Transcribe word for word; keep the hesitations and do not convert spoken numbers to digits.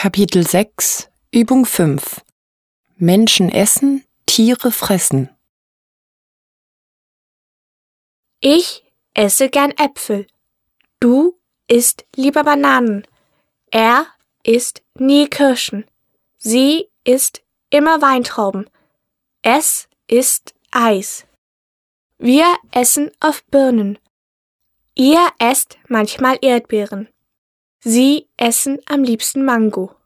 Kapitel sechs, Übung fünf. Menschen essen, Tiere fressen. Ich esse gern Äpfel. Du isst lieber Bananen. Er isst nie Kirschen. Sie isst immer Weintrauben. Es ist Eis. Wir essen oft Birnen. Ihr esst manchmal Erdbeeren. Sie essen am liebsten Mango.